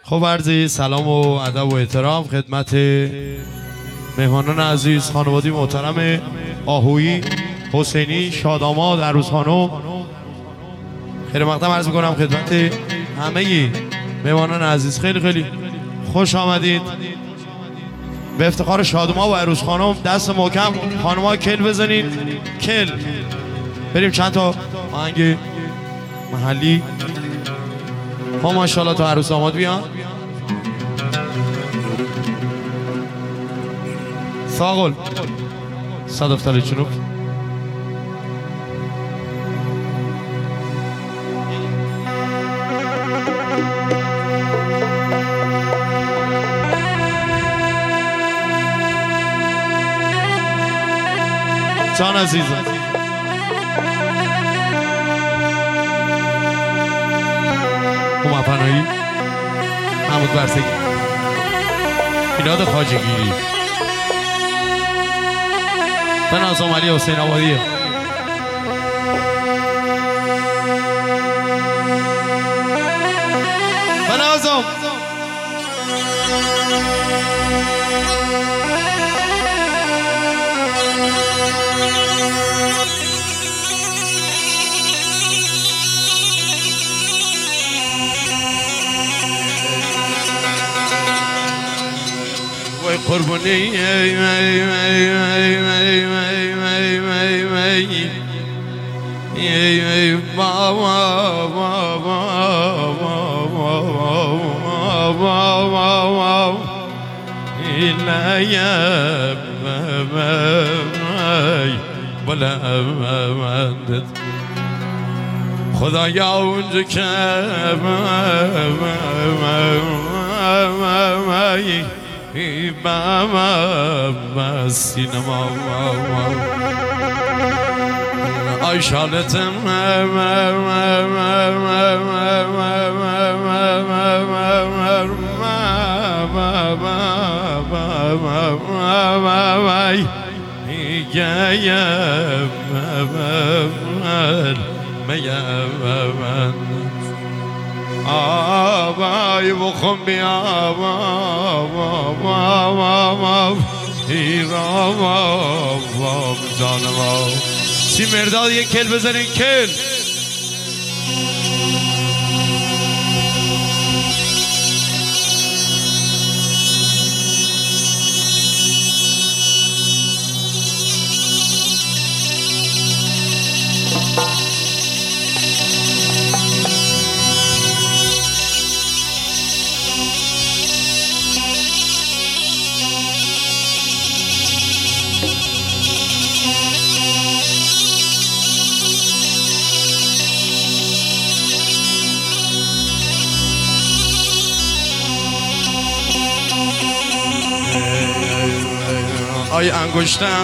خب عرضی سلام و ادب و احترام خدمت مهمانان عزیز، خانوادی محترم آهویی، حسینی، شاداماد، عروس خانم، خیر مقدم عرض میکنم خدمت همه مهمانان عزیز. خیلی خیلی خوش آمدید. به افتخار شادما و عروس خانم دست محکم، خانم‌ها کل بزنید، کل. بریم چند تا آهنگ محلی. ها ماشاءالله تا عروس داماد بیان. ساقل صدفتر جنوب. جان عزیزم اومد پناهی محمود برسگی میلاد خواجه‌گیری بنازم علی حسین آبادی بنازم قربوني لا يا ولا خدایا اونجا که بابا سینما آی شالتم آبای بخم بیا جانم سی مرداد یک کل بزنین کل. آی انگشتم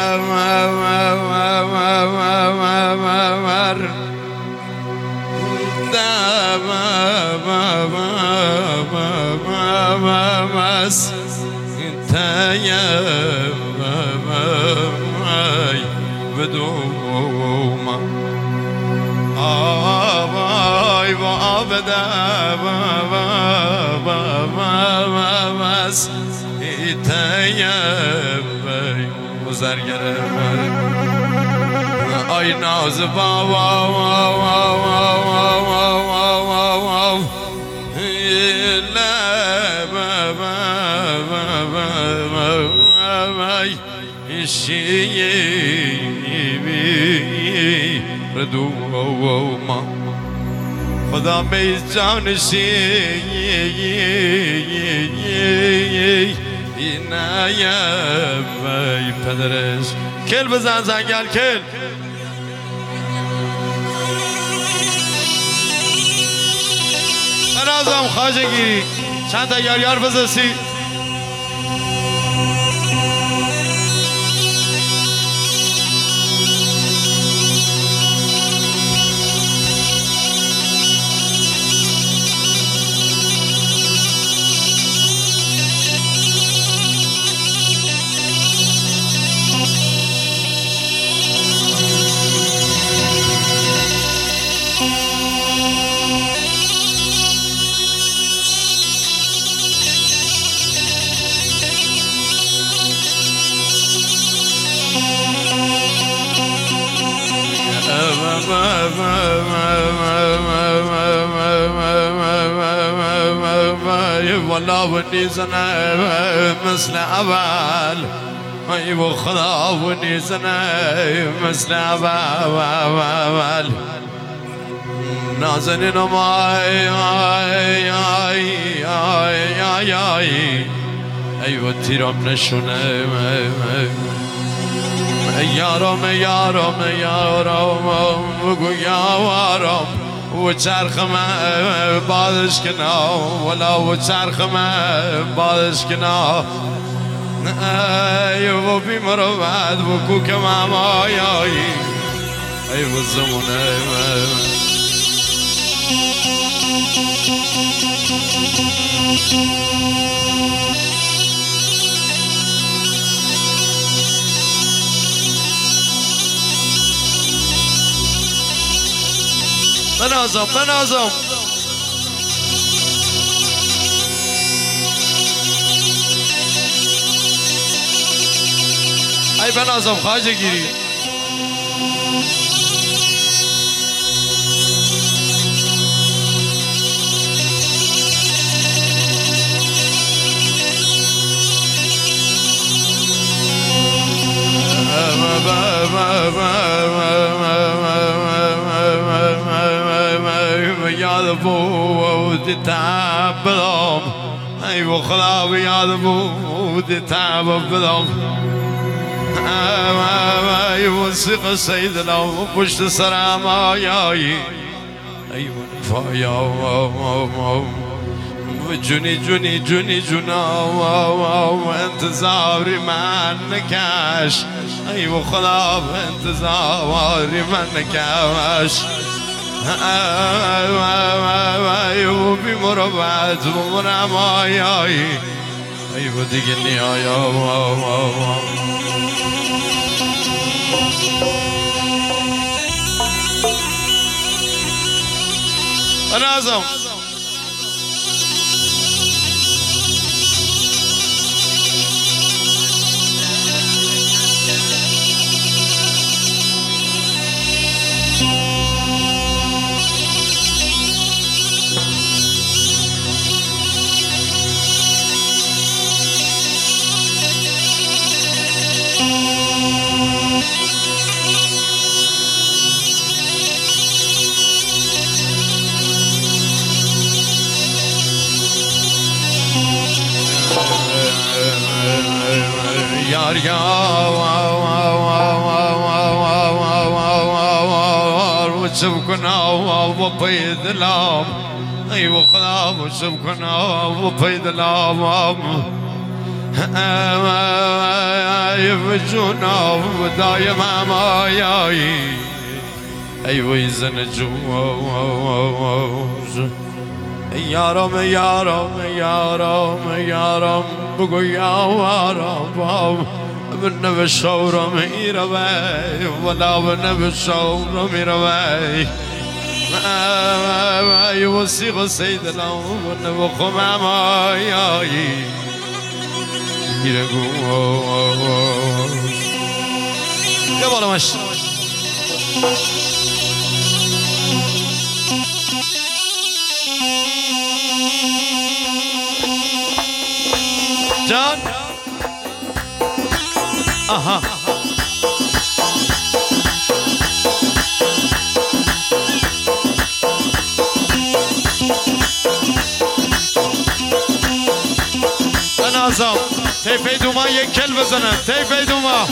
زرگره آی ناز بابا خدا به جانشی اینایم وی پدرش کل بزن زنگل کل. بنازم خواجه‌گیری چند تا یار بزنسی. ولا ونيزنا مثل اول ای و خدا ونيزنا مثل اول نازنین مای آی آی آی آی آی ای و تیرم نشونه یارم یارم یارم بگو یارم و چرخم بادش کنا ولا و چرخم بادش کنا ای و بیمارو بعد بگو که مامای ای و زمونه بنازم ای بنازم خواجه گیری یاد بود تعب بدم ای و خدا یاد بود تعب بدم ای و سیق سید لام پشت سرم آیایی ای و نفایا جونی جونی جونی جونا انتظاری من نکش ای و خدا انتظاری من نکش ای و بیمارو بعد بمونم آیایی ای و دیگه نیایا بنازم یار و شب کنا و پی دلام ای و خدا و شب کنا و پی دلام ای و جونا و دایم هم آیایی ای و زن جو یارم یارم یارم یارم بگو یارم بنو شورم ایروی ولا بنو شورم ایروی ای وسیق سید لام بنو خمم آیایی گیرگو یه بالا مش جان آها بنازم تیفه دوما یک کل بزنم تیفه دوما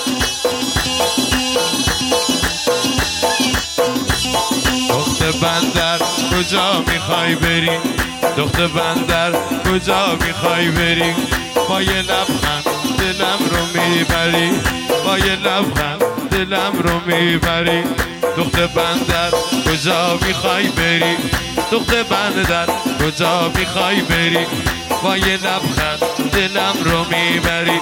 دخت بندر کجا میخوای بری دخت بندر کجا میخوای بری با یه لبخند دلم رو میبری با یه لبخند دلم رو میبری دخت بندر کجا میخوای بری دخت بندر کجا میخوای بری با یه لبخند دلم رو میبری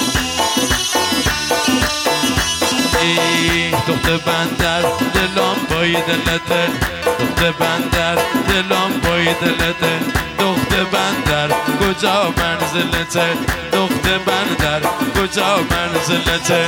دخت بندر دلم پای دلته دخت بندر دلم پای دلته دخت بندر کجا منزلته دخت بندر کجا منزلته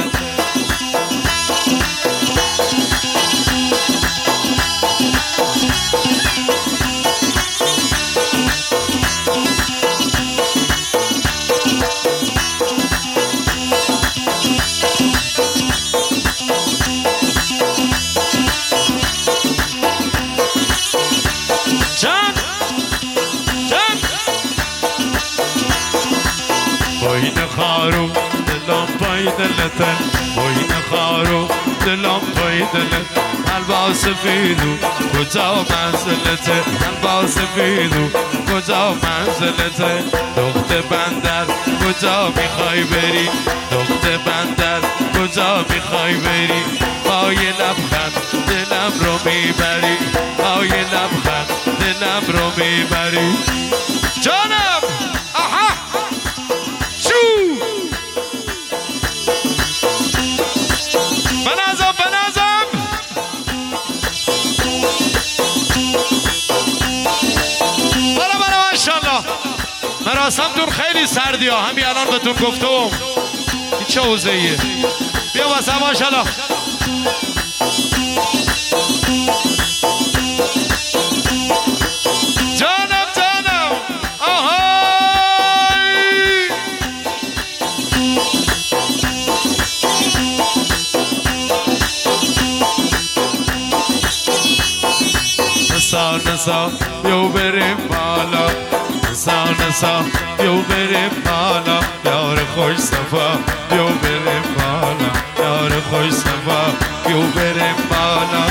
پایین خارو دلم پای دلته پایین خارو دلم پای دلته قلبا سفیدو کجا منزلته قلبا سفیدو کجا منزلته دخت بندر کجا میخوای بری دخت بندر کجا میخوای بری پای لبخند دلم رو میبری پای لبخند دلم رو میبری جانم آها بنازم برا ماشاءالله مراسمتون خیلی سردی ها همین الان بهتون گفتم این چه حوزه‌ایه بیا واسه ماشاءالله جانم آهای نسا یو بریم بالا نسا یو بریم بالا یار خوش صفا یو بریم بالا یار خوش صفا یو بریم بالا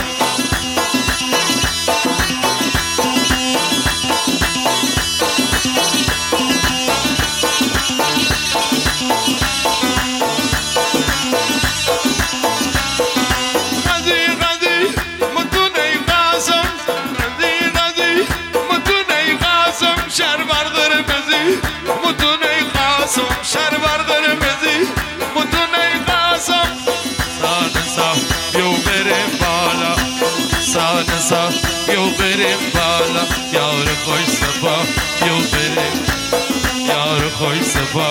سانسا یو بریم بالا یار خوش صفا یو بریم یار خوش صفا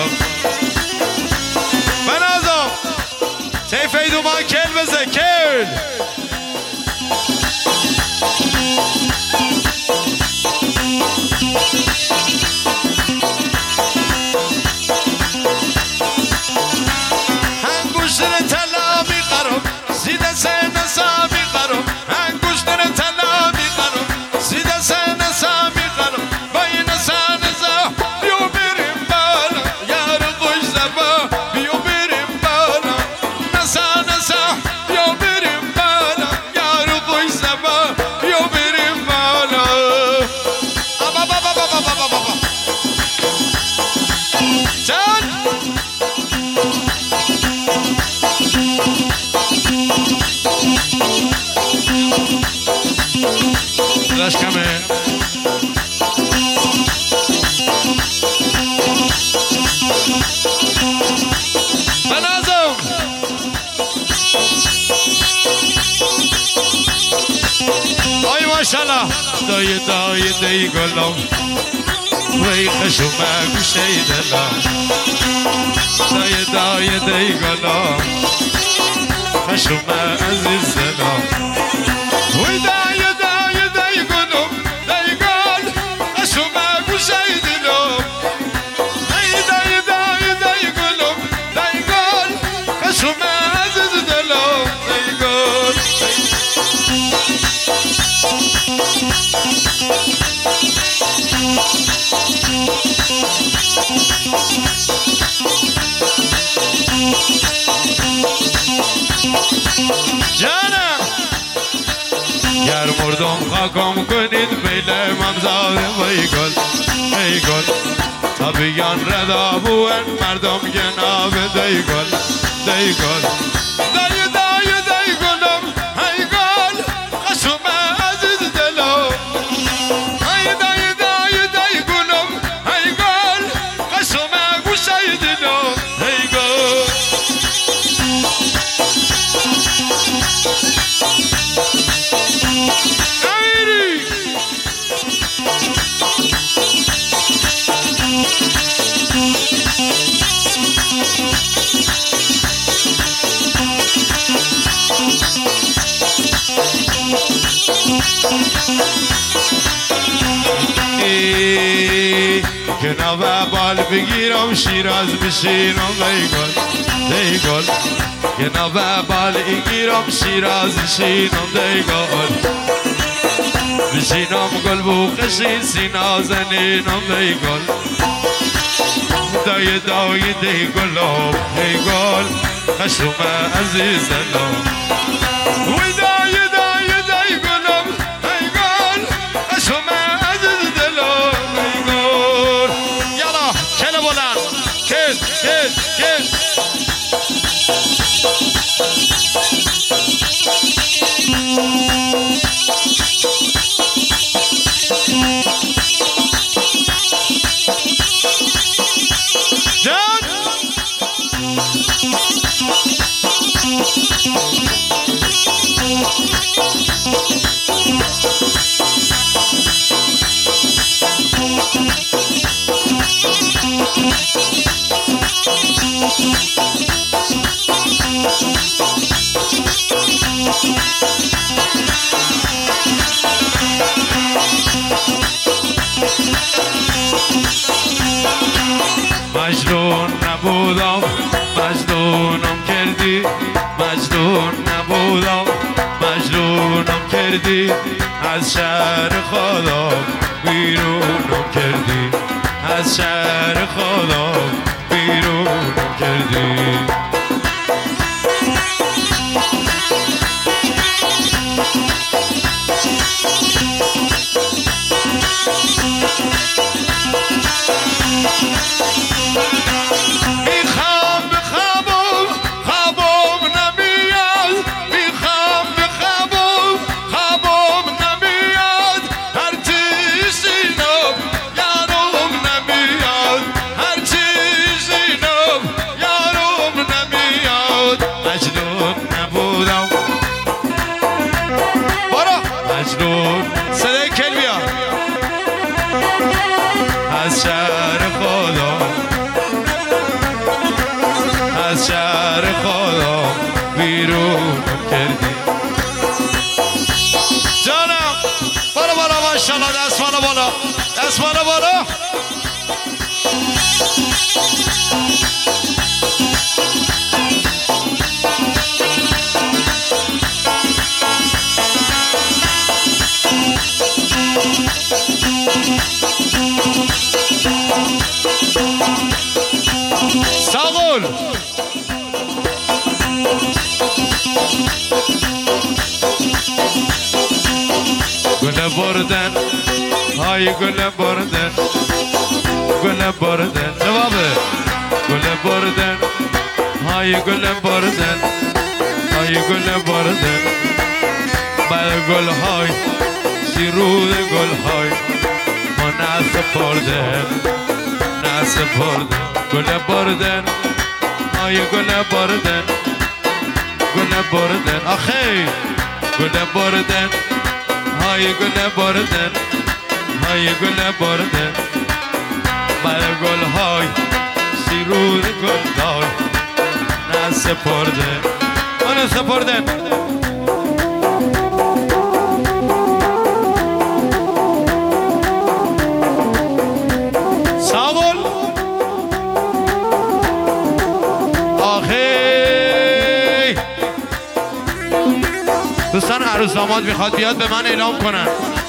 بنازم تیفیدو ما کل بزه کل هنگوشتر طلا میخرم زیده سه نسا میخرم داشت کمه بنازم آی ماشالله دای دی گلم وی خشومه گوشه دلم دای دی گلم خشومه عزیز دلم وی دای گلم دی گل خشومه گوشه دلم دی گلم دی گل خشومه عزیز دلم دی گل جانم گر مردم خاکم کنید بیله ممزاره وی گل طبیان ردا بوین مردم گناب دی گل دی گلم ای گل خشومه عزیز دلم ای دی گلم ای گل خشومه گوشه دلم ای گل جناب بال بگیرم شیراز بشینم دیگل جناب بال بگیرم شیراز بشینم دیگل بشینم گل بو خشی سینا زنینم دیگل دای دیگل دیگل خشم عزیزم وی دای دیگلم دیگل خشم عزیز دلم دیگل یالا کل بلند کل مجنون نبودم مجنونم کردی مجنون نبودم مجنونم کردی از شهر خودم بیرونم کردی از شهر خودم بیرونم کردی صدای کل بیا از شهر خدا از شهر خدا بیرون کردی جانم بالا ماشاءالله دست بالا ساقول گل بردن های گل بردن جوابه گل بردن های گل بردن بر گل های سیرود گل های ما نسپردن گل بردن های گل بردن آخی گل بردن های گل بردن بر گل های سیرود گل های نسپردن دوستان عروس داماد میخواد بیاد به من اعلام کنن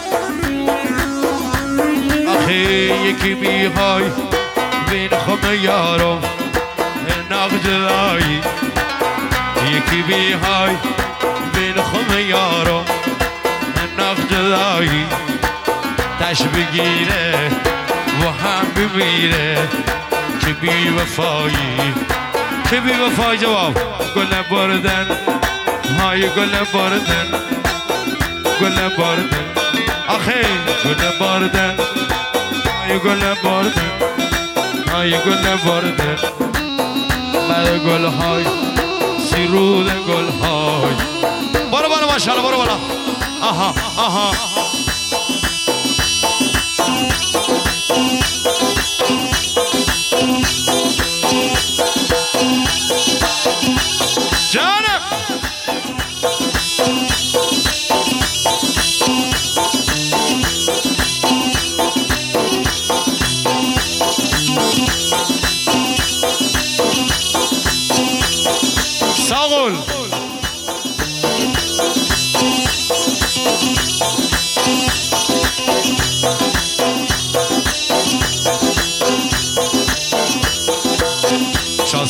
آخه یکی میهای بین خم یارو نقجلایی یکی میهای بین خم یارو نقجلایی تش بگیره و هم بمیره که بی وفایی جواب گل بردن های گل بردن آخه گل بردن های گل بردن بر گل های سیرود گل های برو ماشاءالله برو آها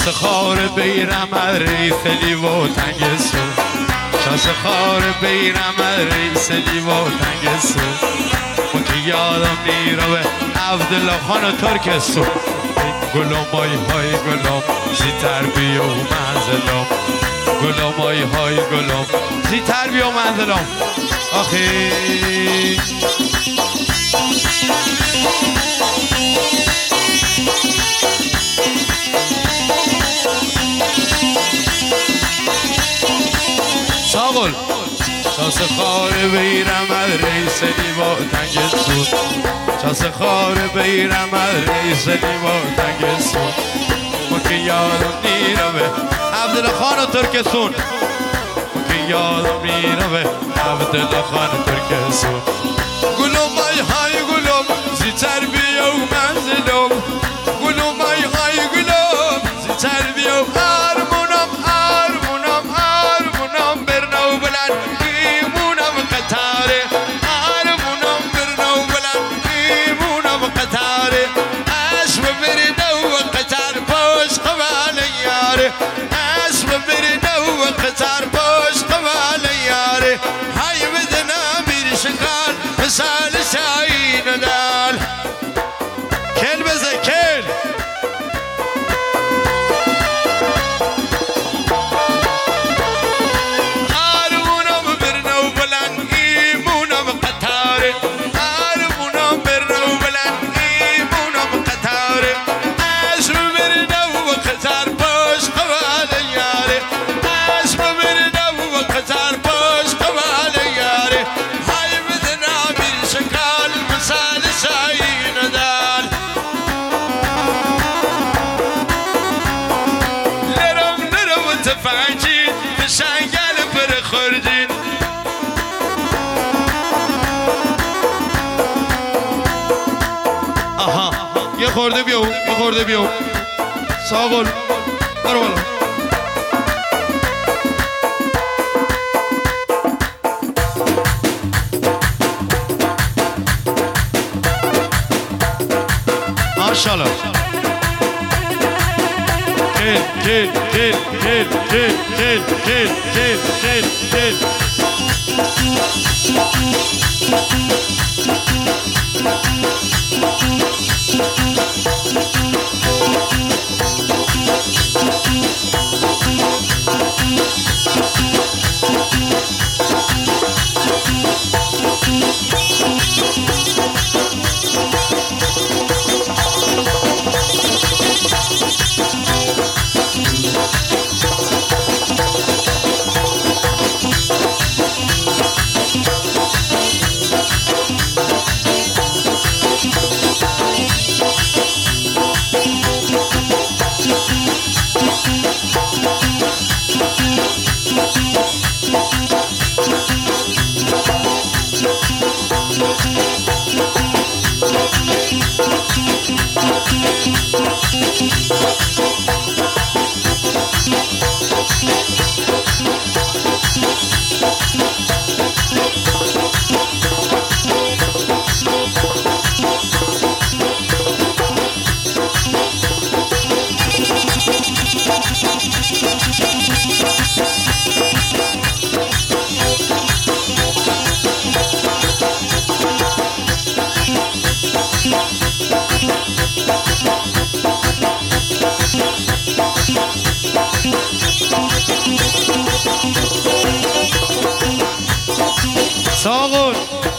شاس خار بیرم رئیس لیوا تنگ سو شاس خار بیرم رئیس لیوا تنگ سو من که یادم نیروه عبدالله خان ترک سو گلام های گلام زیتر بیا و منزلام گلام های گلام زیتر بیا و منزلام آخی ساقل شاس خار بیرم رئیس لیوا تنگ سود شاس خار بیرم رئیس لیوا تنگ سود ما که یادم نیروه عبدالله خان ترکسون ما که یادم نیروه عبدالله خان ترکسون گلوم های گلوم زیتر بیا و منزلم گلوم های گلوم زیتر بیا و مثال شاین دال کل بزه کل آرمونم برنو بلند ایمونم قطاره آرمونم برنو بلند ایمونم قطاره اسم برنو و قطار باش قوال یاره اسم برنو و قطار باش قوال یاره مثال شاین دال لرم تفاجین تشنگل پر خورجین آها یه خورده بیو یه خورده بیو ساقل برو بالا ماشاءالله ساقل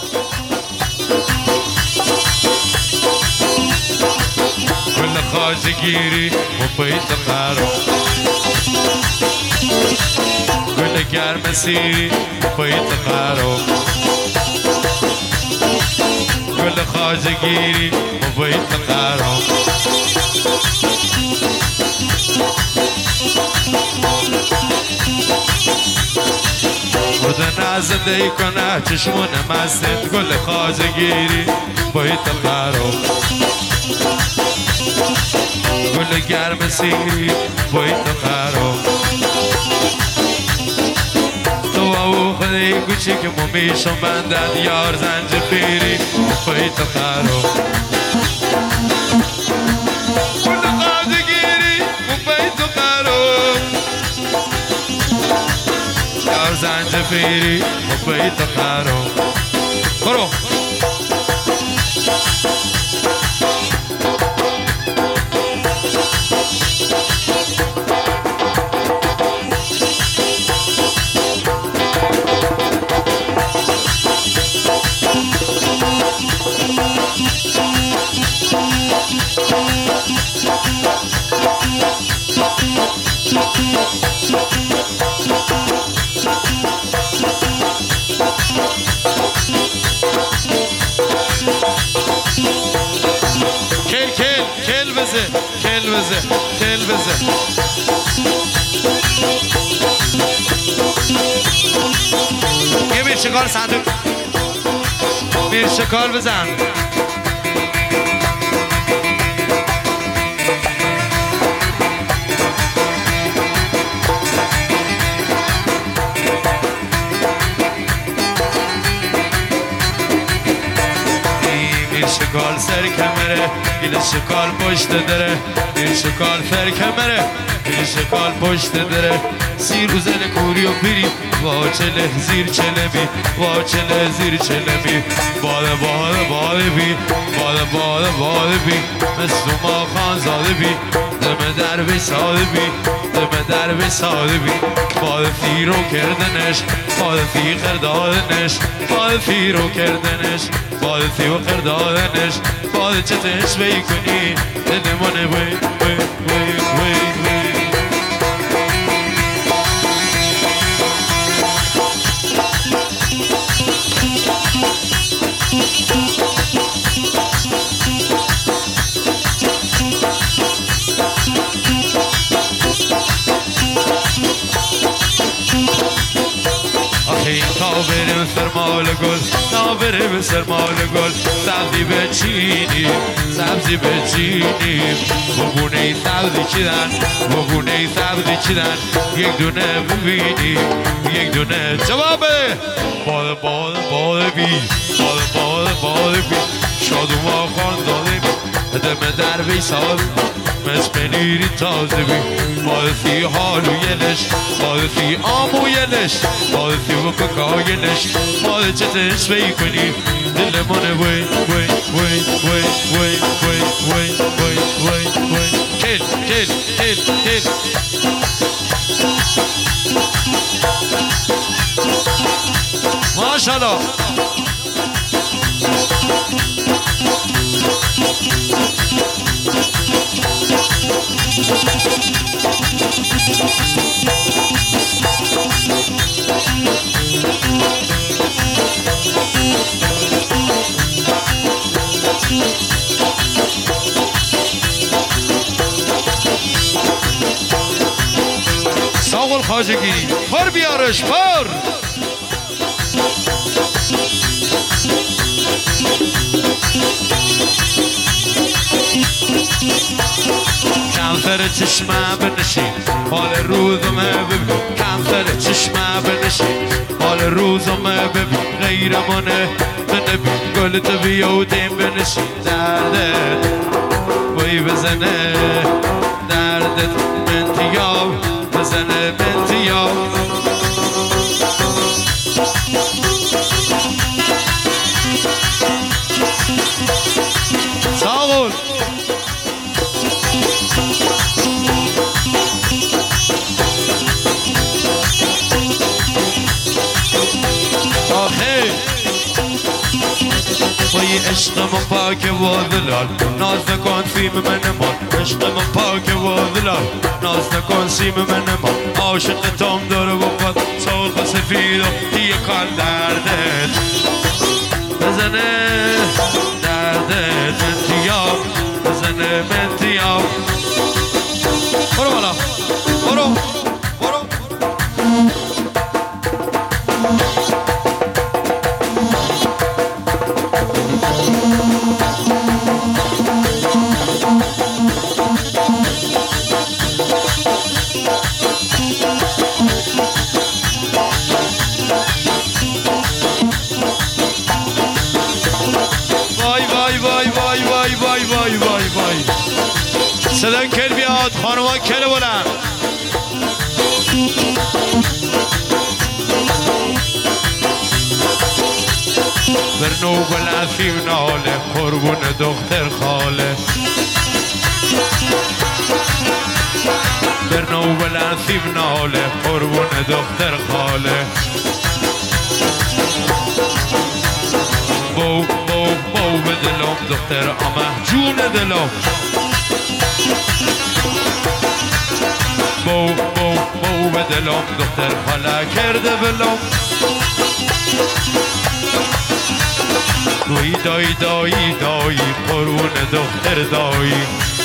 كل خازگیری و بیت قرار كل گرم سیری و بیت قرار كل خازگیری و بیت قرار خود نزده کنه چشمون مستت گل خازگیری باید قرار گل گرم سیری باید قرار تو او خودی کوچی که ممیشم بندد یار زنجبیری باید قرار گل خازگیری باید قرار زفیری و بیت خراب برو کل بزه یه میرشکال صندوق میرشکال بزن شکال سر کمره این شکال پشت داره این شکال سر کمره این شکال پشت داره سی روزن کوری و پیری وا چله زیر چله بی وا چله زیر چله بی باده باده باده بی باده باده باده بی مثل ما خان زاده بی دم در بی ساده بی دم در بی ساده بی باده فیرو کردنش باده فی قردادنش باده فیرو کردنش باده فیرو قردادنش باده چتش بیکنی دلمونه وی وی وی وی وی بریم سرمال گل تا بریم سرمال گل سبزی بچینیم سبزی بچینیم بگونه سبزی چیدن بگونه سبزی چیدن یک دونه ببینیم یک دونه جوابه باده باده باده بی باده باده باده بی شادوما خان داده بی دم در بی ساده مش پنیری تازه بی باعثی حالوینش باعثی آموینش باعثی و ککاینش باعث چتش بیکنی دلمانه وی وی وی وی وی وی وی وی وی وی کل کل کل کل ماشاءالله ساقل خواجگی پر بیارش پر کمتر چشمه بنشین حال روزمه ببین کمتر چشمه بنشین حال روزمه ببین غیرمانه بنبین گلت بیودیم بنشین دردت وی بزنه دردت منتیاب بزنه منتیاب ساقل وی عشق من پاک و دلال ناز نکن سیم من ما عشق من پاک و دلال ناز نکن سیم من ما عاشق تام داره و پاد سرخ و سفید و دیگه کار دردت بزنه دردت منتیاب بزنه منتیاب برو بالا برو برو صدای کل بیاد خانوان کل بلند برنو بلعفیم ناله قربون دختر خاله برنو بلعفیم ناله قربون دختر خاله بو بو بو به دلم دختر آمه جون دلم بو بو بو به دلم دختر خاله کرده بلم دوی دایی دایی دایی قرون دختر دایی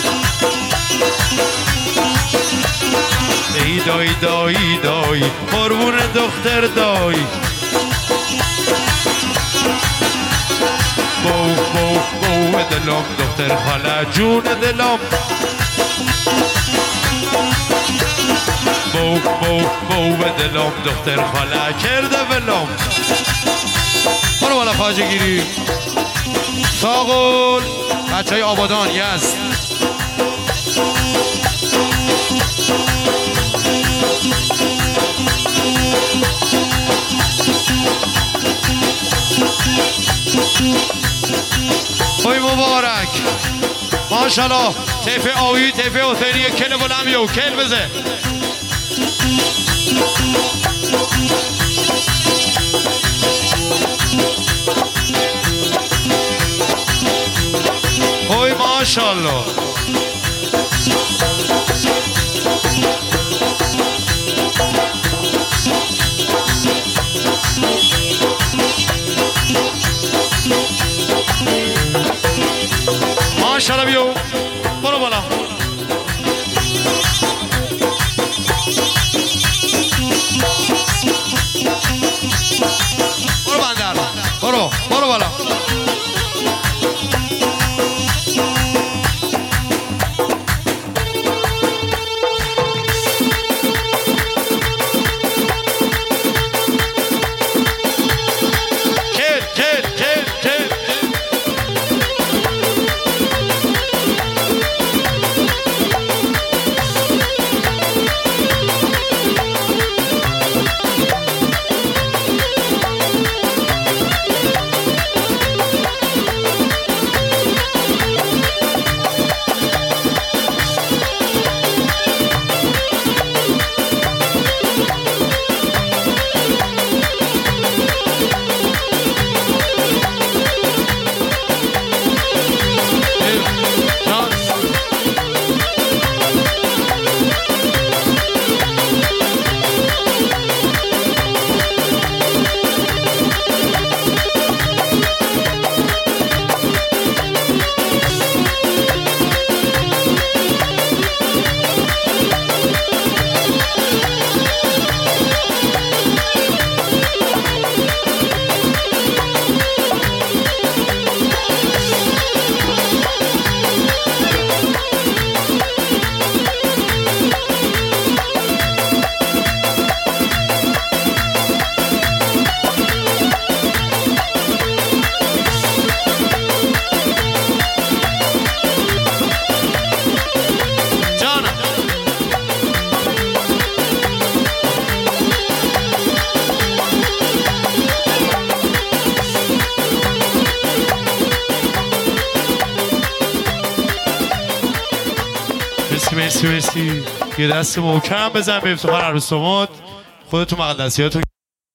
ای دایی دایی دایی قرون دختر دایی بو بو بو به دلم دختر خاله جون دلم بو بو بو به دلم دختر خاله کرده بلم برو بالا خواجه گیری ساقل بچه های آبادان یزد خوی مبارک ماشالله تیفه آوی تیفه حسینی کل بلم یو کل بزه خوی ماشالله ماشالله بیو برو بالا برو بندر برو برو بالا مرسی یه دست محکم بزن به افتخار عروس داماد خودتون مقدسیاتون